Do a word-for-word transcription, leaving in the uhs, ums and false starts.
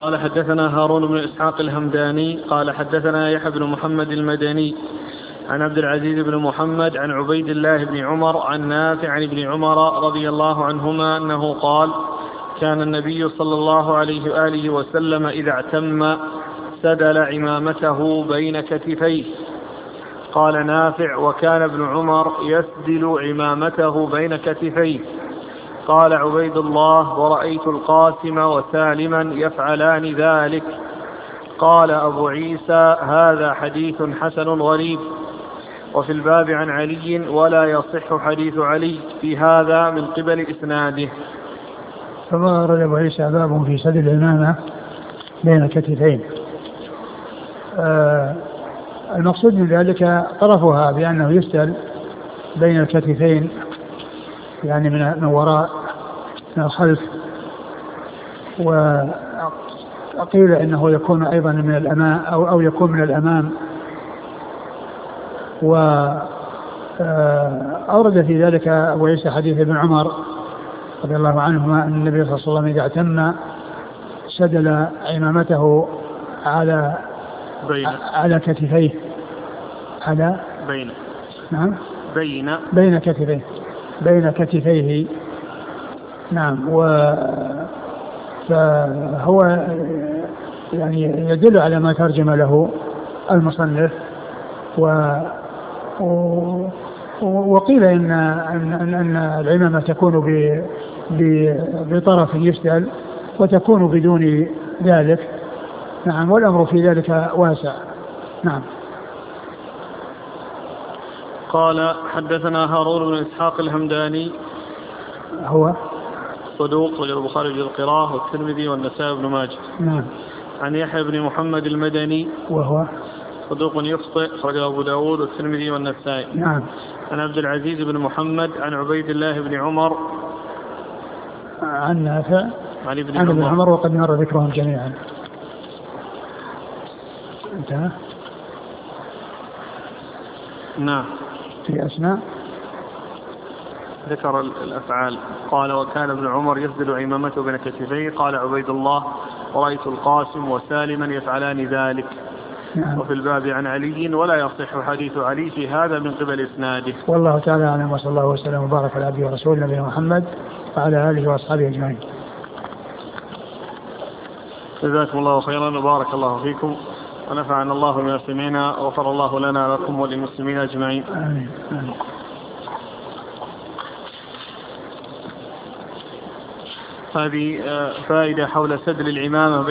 قال حدثنا هارون بن إسحاق الهمداني قال حدثنا يحيى بن محمد المدني عن عبد العزيز بن محمد عن عبيد الله بن عمر عن نافع عن ابن عمر رضي الله عنهما أنه قال: كان النبي صلى الله عليه وآله وسلم إذا اعتم سدل عمامته بين كتفيه. قال نافع: وكان ابن عمر يسدل عمامته بين كتفيه. قال عبيد الله: ورأيت القاسم وسالما يفعلان ذلك. قال أبو عيسى: هذا حديث حسن غريب. وفي الباب عن علي ولا يصح حديث علي في هذا من قبل إسناده. ثم ورد أبو عيسى باب في سدل العمامة بين الكتفين. آه المقصود من ذلك طرفها بأنه يسدل بين الكتفين، يعني من وراء من الخلف، وقيل إنه يكون أيضا من الأمام أو, أو يكون من الأمام. وأورد في ذلك أبو عيسى حديث ابن عمر رضي الله عنهما أن النبي صلى الله عليه وسلم إذا اعتم سدل عمامته على بين على كتفيه على بين نعم بين بين كتفيه بين كتفيه نعم. و فهو يعني يدل على ما ترجم له المصنف. و وقيل إن أن أن العمامة تكون بطرف يسدل وتكون بدون ذلك. نعم. والأمر في ذلك واسع. نعم. قال حدثنا هارون بن إسحاق الهمداني هو صدوق وجه البخاري في القراءة والترمذي والنسائي بن ماجه. نعم. عن يحيى بن محمد المدني وهو صدوق يخطئ أخرجه أبو داود والترمذي والنسائي. نعم. عن عبد العزيز بن محمد عن عبيد الله بن عمر عن نافع عن ابن عن عمر, عمر وقد مر ذكرهم جميعا. انتهى. نعم. في أسماء ذكر الأفعال. قال: وكان ابن عمر يسدل عمامته بين كتفيه. قال عبيد الله: ورأيت القاسم وسالما يفعلان ذلك. نعم. وفي الباب عن علي ولا يصح حديث علي في هذا من قبل إسناده. والله تعالى أعلم، وصلى الله وسلم وبارك على عبده ورسوله نبينا محمد وعلى آله وأصحابه أجمعين. جزاكم الله خيرا وبارك الله فيكم ونفعنا الله بما سمعنا وغفر الله لنا لكم وللمسلمين أجمعين. آمين. آمين. هذه فائدة حول سدل العمامة